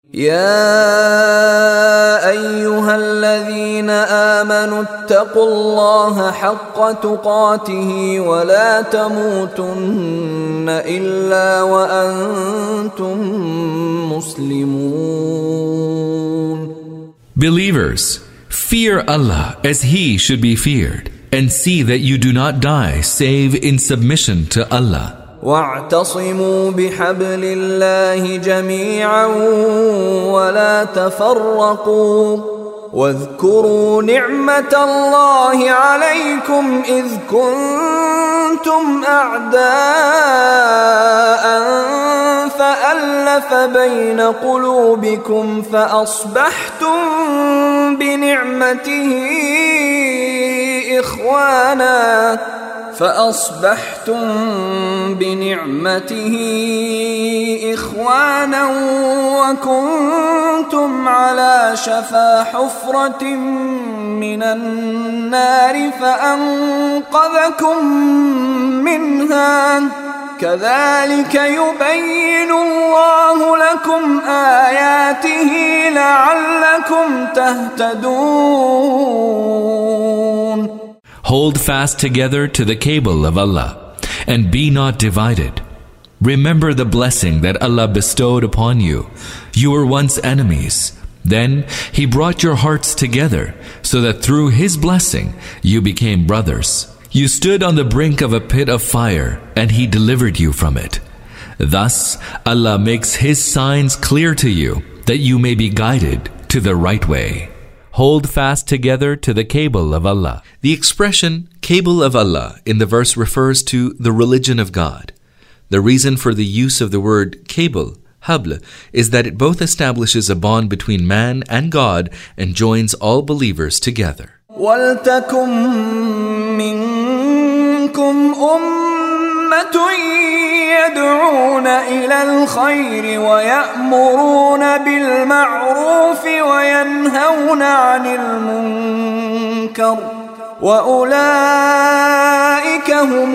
يا أيها الذين آمنوا اتقوا الله حق تقاته ولا تموتن إلا وأنتم مسلمون. Believers, fear Allah as He should be feared, and see that you do not die save in submission to Allah. واعتصموا بحبل الله جميعا ولا تفرقوا واذكروا نعمة الله عليكم إذ كنتم أعداء فألف بين قلوبكم فأصبحتم بنعمته إخوانا وكنتم على شفا حفرة من النار فأنقذكم منها كذلك يبين الله لكم آياته لعلكم تهتدون. Hold fast together to the cable of Allah, and be not divided. Remember the blessing that Allah bestowed upon you. You were once enemies. Then He brought your hearts together, so that through His blessing you became brothers. You stood on the brink of a pit of fire, and He delivered you from it. Thus Allah makes His signs clear to you, that you may be guided to the right way. Hold fast together to the cable of Allah. The expression cable of Allah in the verse refers to the religion of God. The reason for the use of the word cable, habl, is that it both establishes a bond between man and God and joins all believers together. وَلْتَكُن مِّنكُمْ أُمَّةٌ يدعون إلى الخير ويأمرون بالمعروف وينهون عن المنكر وأولئك هم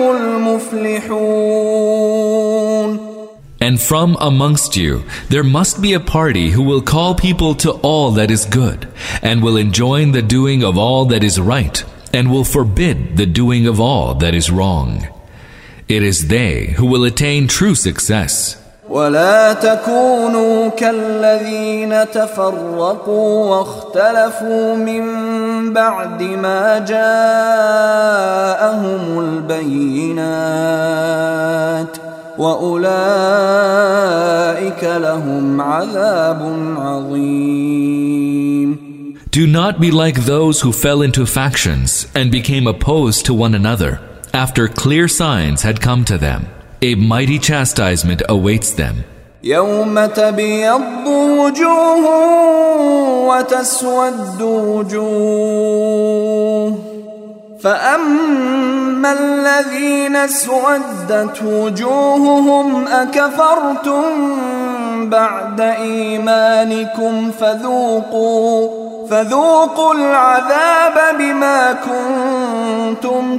المفلحون. And from amongst you there must be a party who will call people to all that is good, and will enjoin the doing of all that is right, and will forbid the doing of all that is wrong. It is they who will attain true success. ولا تكونوا كالذين تفرقوا واختلفوا من بعد ما جاءهم البينات وأولئك لهم عذاب عظيم. Do not be like those who fell into factions and became opposed to one another after clear signs had come to them. A mighty chastisement awaits them. يوم تبيض وجوه وتسود وجوه فأما الذين اسودت وجوههم أكفرتم بعد إيمانكم فذوقوا العذاب بما كنتم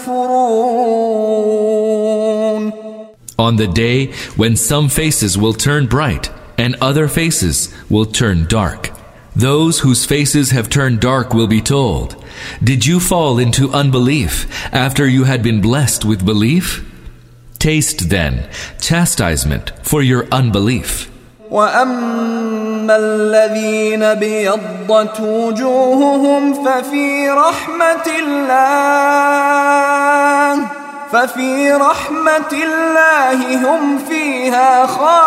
تكفرون. On the day when some faces will turn bright and other faces will turn dark, those whose faces have turned dark will be told, "Did you fall into unbelief after you had been blessed with belief? Taste then chastisement for your unbelief." وَأَمَّا الَّذِينَ بِيَضَّتْ وُجُوهُهُمْ ففي رحمة الله هم فيها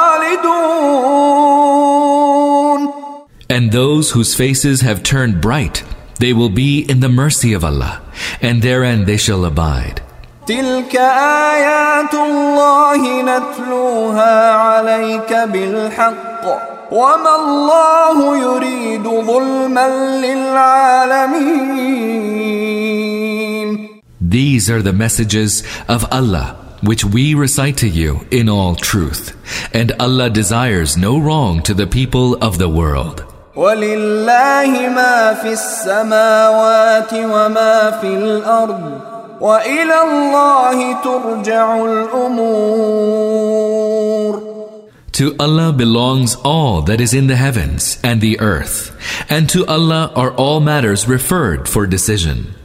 خالدون. And those whose faces have turned bright, they will be in the mercy of Allah, and therein they shall abide. تلك آيات الله نتلوها عليك بالحق وما الله يريد ظلما للعالمين. These are the messages of Allah, which we recite to you in all truth, and Allah desires no wrong to the people of the world. وَلِلَّهِ مَا فِي السَّمَاوَاتِ وَمَا فِي الْأَرْضِ وَإِلَى اللَّهِ تُرْجَعُ الْأُمُورُ. To Allah belongs all that is in the heavens and the earth, and to Allah are all matters referred for decision.